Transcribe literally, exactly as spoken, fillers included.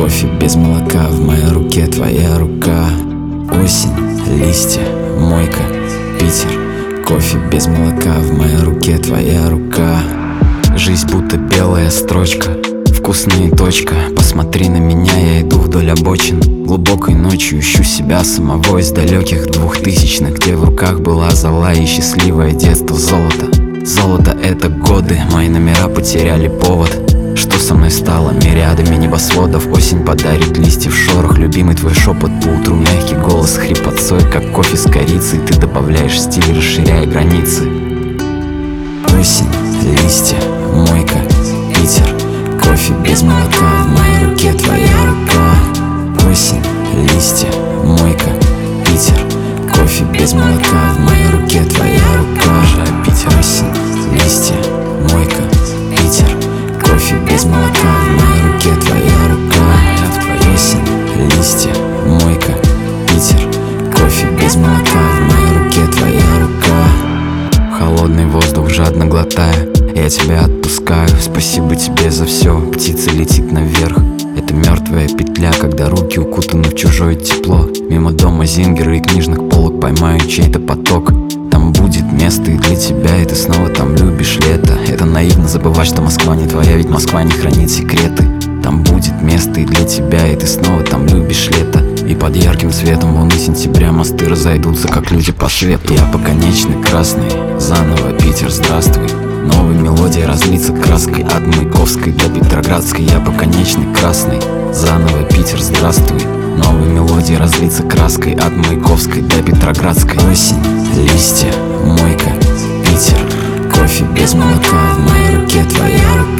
кофе без молока, в моей руке твоя рука. Осень, листья, мойка, Питер. Кофе без молока, в моей руке твоя рука. Жизнь будто белая строчка, вкусная точка. Посмотри на меня, я иду вдоль обочин. Глубокой ночью ищу себя самого из далеких двухтысячных, где в руках была зола и счастливое детство. Золото, золото — это годы, мои номера потеряли повод. Что со мной стало? Мириадами небосводов. Осень подарит листьев шорох, любимый твой шепот по утру, мягкий голос хрипотцой, как кофе с корицей. Ты добавляешь стиль, расширяя границы. Осень, листья, мойка, Питер. Кофе без молока, в моей руке твоя рука. Осень, листья, мойка, Питер. Кофе без молока, в моей руке твоя рука. Обожаю Питер. Осень, листья, мойка, Питер. Кофе без молока, в моей руке твоя рука. Осень, листья, мойка, Питер. Кофе без молока, в моей руке твоя рука. Холодный воздух жадно глотая, я тебя отпускаю. Спасибо тебе за все, птица летит наверх. Это мертвая петля, когда руки укутаны в чужое тепло. Мимо дома зингера и книжных полок поймаю чей-то поток. Там будет место и для тебя, и ты снова там любишь лето. Это наивно забывать, что Москва не твоя, ведь Москва не хранит секреты. Там будет место и для тебя, и ты снова там любишь лето. И под ярким светом луны сентября мосты разойдутся, как люди по свету. Я по конечной красной, заново Питер, здравствуй. Новая мелодия разлится краской от Маяковской до Петроградской. Я по конечной красной, заново Питер, здравствуй. Новая мелодия разлится краской от Маяковской до Петроградской. Осень, листья, мойка, Питер. Кофе без молока, в моей руке твоя рука.